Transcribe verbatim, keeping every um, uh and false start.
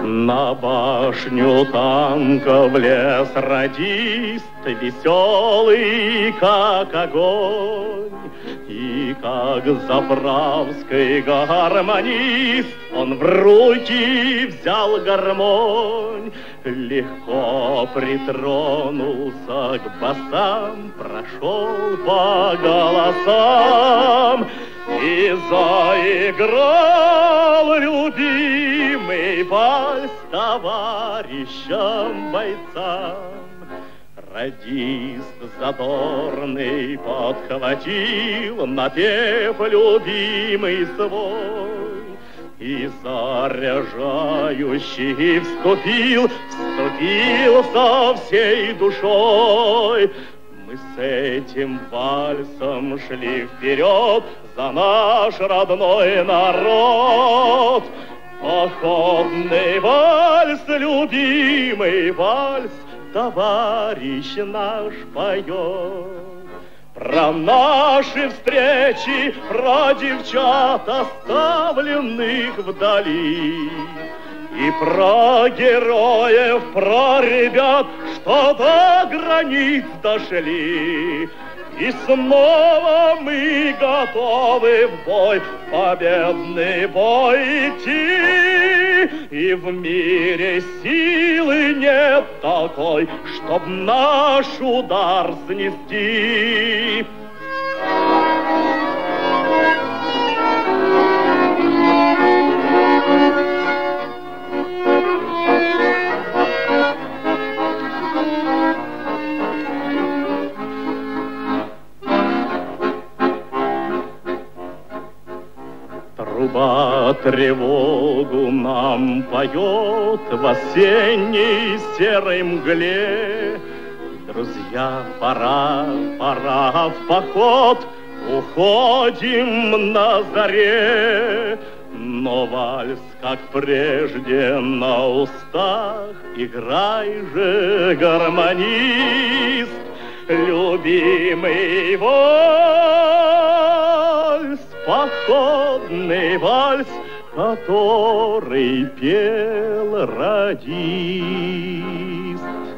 На башню танка влез радист, веселый, как огонь. И как заправский гармонист он в руки взял гармонь. Легко притронулся к басам, прошел по голосам и заиграл любимый вальс товарищам бойцам. Радист задорный подхватил напев любимый свой и заряжающий вступил, вступил со всей душой. Мы с этим вальсом шли вперед за наш родной народ. Походный вальс, любимый вальс, товарищ наш поет. Про наши встречи, про девчат, оставленных вдали, и про героев, про ребят, что до границ дошли. И снова мы готовы в бой, в победный бой идти. И в мире силы нет такой, чтоб наш удар снести. Труба тревогу нам поет в осенней серой мгле. Друзья, пора, пора в поход, уходим на заре. Но вальс, как прежде, на устах, играй же, гармонист, любимый вальс, походный вальс, который пел радист.